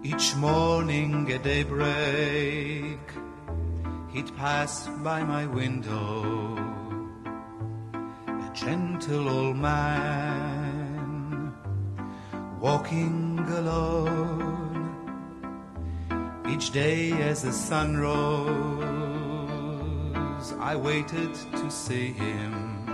Each morning at daybreak, he'd pass by my window, a gentle old man, walking alone. Each day as the sun rose, I waited to see him.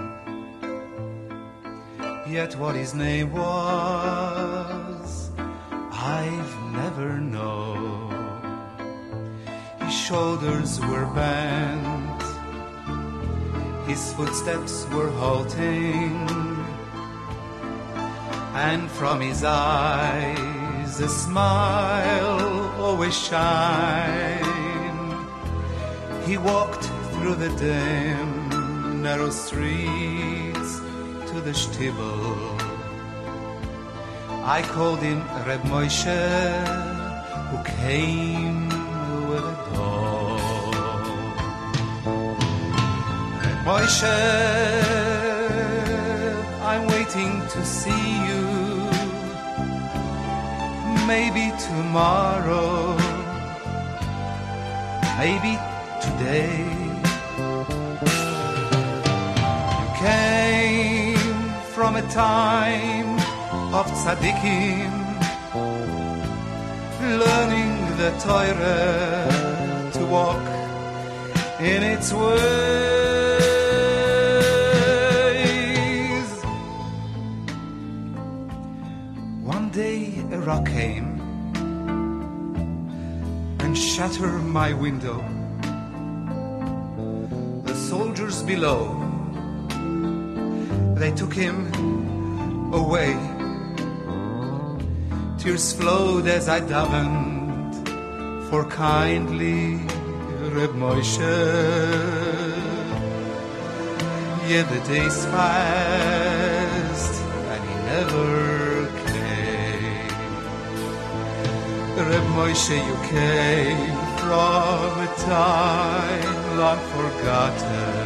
Yet what his name was, I've never known. His shoulders were bent, his footsteps were halting, and from his eyes a smile always shined. He walked through the dim, narrow streets to the shtibel. I called him Reb Moshe, who came with a dog. Reb Moshe, I'm waiting to see you. Maybe tomorrow, maybe today. You came from a time of tzaddikim, learning the Torah to walk in its ways. One day a rock came and shattered my window. The soldiers below, they took him away. Tears flowed as I davened for kindly Reb Moshe. Yet the days passed and he never came. Reb Moshe, you came from a time long forgotten.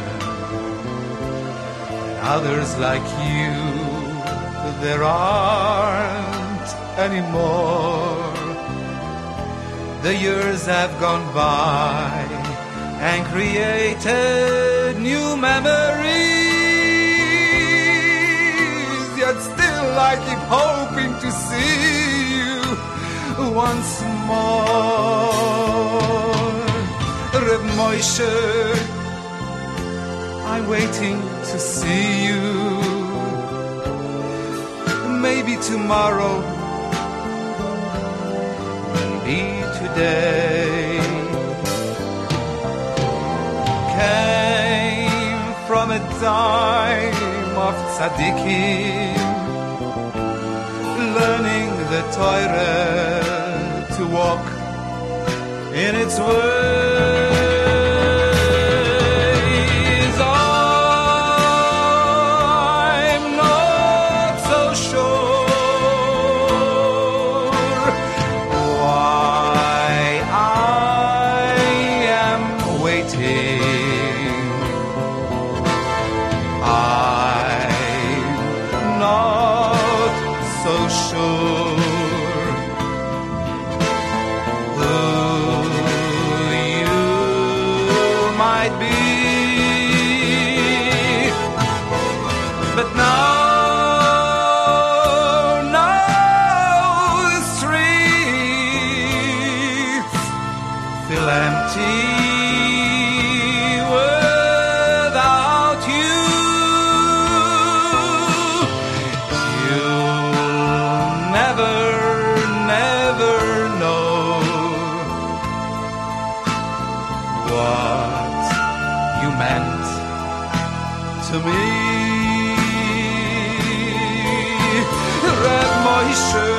And others like you there aren't anymore. The years have gone by and created new memories. Yet still I keep hoping to see you once more. Reb Moshe, I'm waiting to see you. Maybe tomorrow, maybe today. Came from a time of tzaddikim, learning the Torah to walk in its ways. To me, Reb Moshe.